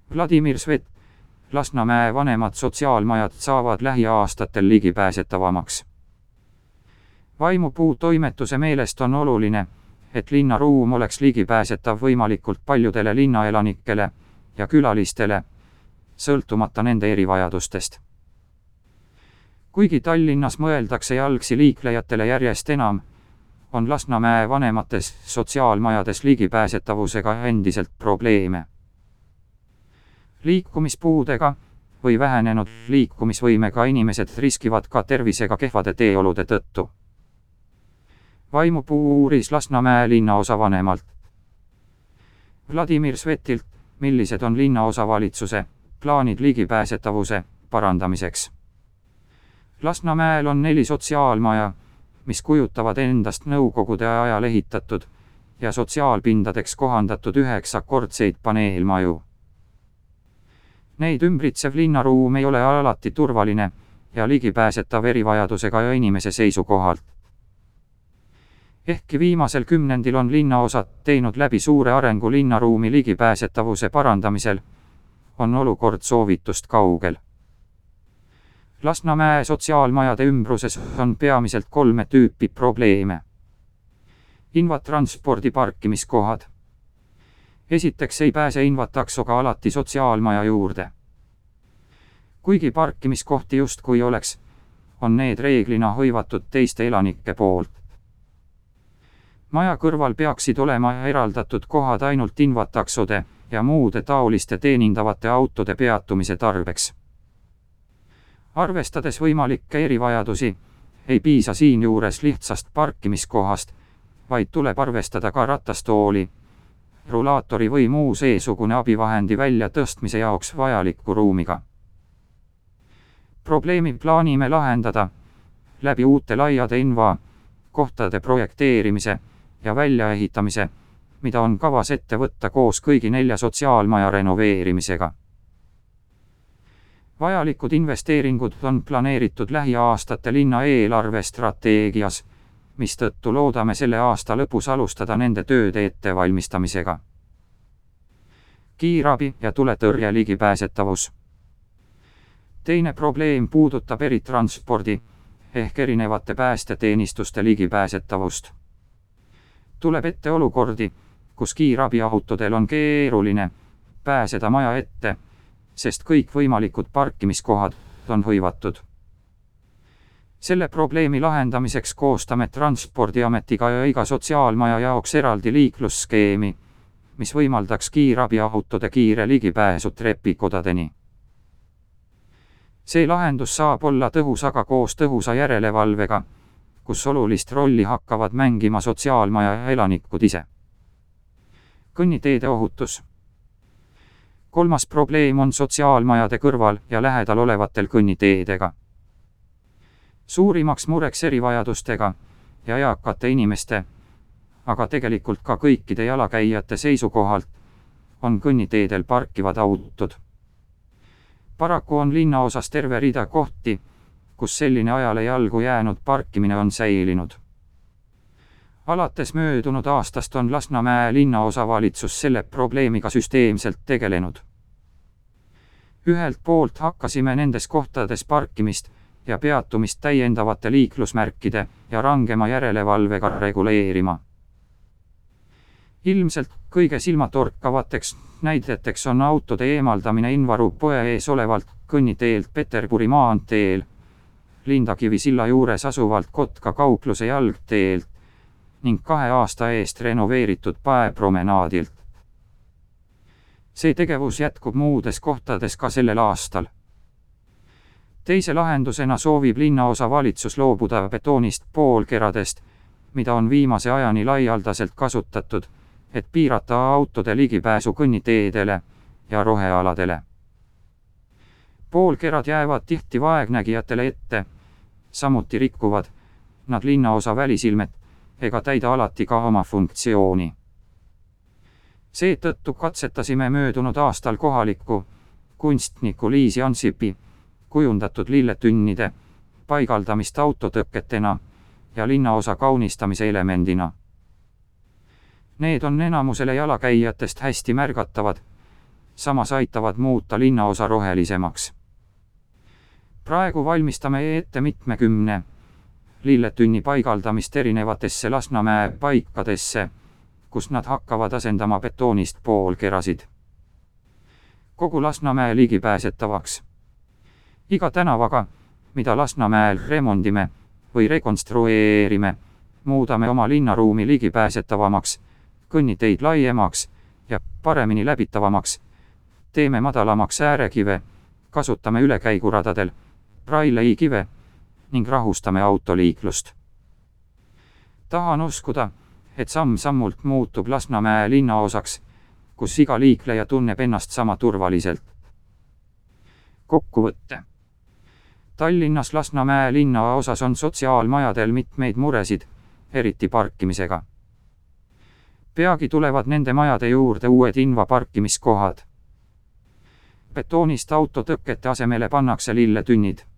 Vladimir Svet, Lasnamäe vanemad sotsiaalmajad saavad lähiaastatel ligipääsetavamaks. Vaimupuu toimetuse meelest on oluline, et linnaruum oleks ligipääsetav võimalikult paljudele linnaelanikele ja külalistele, sõltumata nende erivajadustest. Kuigi Tallinnas mõeldakse jalgsi liiklejatele järjest enam, on Lasnamäe vanemates sotsiaalmajades ligipääsetavusega endiselt probleeme. Liikumispuudega või vähenenud liikumisvõimega inimesed riskivad ka tervisega kehvade teeolude tõttu. Vaimupuu uuris Lasnamäe linnaosa vanemalt Vladimir Svetilt, millised on linnaosavalitsuse plaanid ligipääsetavuse parandamiseks. Lasnamäel on 4 sotsiaalmaja, mis kujutavad endast nõukogude ajal ehitatud ja sotsiaalpindadeks kohandatud 9-kordseid paneelmaju. Neid ümbritsev linnaruum ei ole alati turvaline ja ligipääsetav erivajadusega inimese seisukohalt. Ehkki viimasel kümnendil on linnaosad teinud läbi suure arengu linnaruumi ligipääsetavuse parandamisel, on olukord soovitust kaugel. Lasnamäe sotsiaalmajade ümbruses on peamiselt 3 tüüpi probleeme. Invatranspordi parkimiskohad. Esiteks ei pääse invataksoga alati sotsiaalmaja juurde. Kuigi parkimiskohti justkui oleks, on need reeglina hõivatud teiste elanike poolt. Maja kõrval peaksid olema eraldatud kohad ainult invataksode ja muude taoliste teenindavate autode peatumise tarbeks. Arvestades võimalikke erivajadusi, ei piisa siinjuures lihtsast parkimiskohast, vaid tuleb arvestada ka ratastooli, rulaatori või muu seesugune abivahendi väljatõstmise jaoks vajaliku ruumiga. Probleemi plaanime lahendada läbi uute laiade kohtade projekteerimise ja väljaehitamise, mida on kavas ette võtta koos kõigi 4 sotsiaalmaja renoveerimisega. Vajalikud investeeringud on planeeritud lähiaastate linna eelarvestrateegias, mistõttu loodame selle aasta lõpus alustada nende tööde ettevalmistamisega. Kiirabi ja tuletõrje ligipääsetavus. Teine probleem puudutab eritranspordi ehk erinevate päästeteenistuste ligipääsetavust. Tuleb ette olukordi, kus kiirabiautodel on keeruline pääseda maja ette, sest kõik võimalikud parkimiskohad on hõivatud. Selle probleemi lahendamiseks koostame Transpordiametiga ja iga sotsiaalmaja jaoks eraldi liiklusskeemi, mis võimaldaks kiirabiautode kiire ligipääsu trepikodadeni. See lahendus saab olla tõhus aga koos tõhusa järelevalvega, kus olulist rolli hakkavad mängima sotsiaalmaja elanikud ise. Kõnniteede ohutus. 3. probleem on sotsiaalmajade kõrval ja lähedal olevatel kõnniteedega. Suurimaks mureks erivajadustega ja eakate inimeste, aga tegelikult ka kõikide jalakäijate seisukohalt, on kõnniteedel parkivad autod. Paraku on linnaosas terve rida kohti, kus selline ajale jalgu jäänud parkimine on säilinud. Alates möödunud aastast on Lasnamäe linnaosavalitsus selle probleemiga süsteemselt tegelenud. Ühelt poolt hakkasime nendes kohtades parkimist ja peatumist täiendavate liiklusmärkide ja rangema järelevalvega reguleerima. Ilmselt kõige silmatorkavateks näideteks on autode eemaldamine Invaru poe ees olevalt kõnniteelt Peterburi maanteel, Lindakivi silla juures asuvalt Kotka kaupluse jalgteelt ning 2 aasta eest renoveeritud Paepromenaadilt. See tegevus jätkub muudes kohtades ka sellel aastal. Teise lahendusena soovib linnaosavalitsus loobuda betoonist poolkeradest, mida on viimase ajani laialdaselt kasutatud, et piirata autode ligipääsu kõnniteedele ja rohealadele. Poolkerad jäävad tihti vaegnägijatele ette, samuti rikkuvad nad linnaosa välisilmet ega täida alati ka oma funktsiooni. Seetõttu katsetasime möödunud aastal kohaliku kunstniku Liisi Ansipi kujundatud lilletünnide paigaldamist autotõkketena ja linnaosa kaunistamise elemendina. Need on enamusele jalakäijatest hästi märgatavad, samas aitavad muuta linnaosa rohelisemaks. Praegu valmistame ette mitmekümne lilletünni paigaldamist erinevatesse Lasnamäe paikadesse, kus nad hakkavad asendama betoonist poolkerasid. Kogu Lasnamäe ligipääsetavaks. Iga tänavaga, mida Lasnamäel remondime või rekonstrueerime, muudame oma linnaruumi ligipääsetavamaks, kõnniteid laiemaks ja paremini läbitavamaks, teeme madalamaks äärekive, kasutame ülekäiguradadel Braille'i-kive ning rahustame autoliiklust. Tahan uskuda, et samm-sammult muutub Lasnamäe linnaosaks, kus iga liikleja tunneb ennast sama turvaliselt. Kokkuvõtte. Tallinnas Lasnamäe linnaosas on sotsiaalmajadel mitmeid muresid, eriti parkimisega. Peagi tulevad nende majade juurde uued invaparkimiskohad. Betoonist autotõkete asemele pannakse lilletünnid.